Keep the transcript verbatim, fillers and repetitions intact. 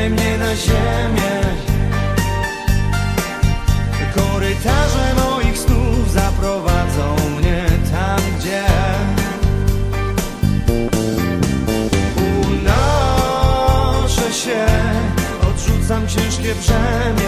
Daj mnie na ziemię. Korytarze moich snów zaprowadzą mnie tam, gdzie unoszę się, odrzucam ciężkie brzemię.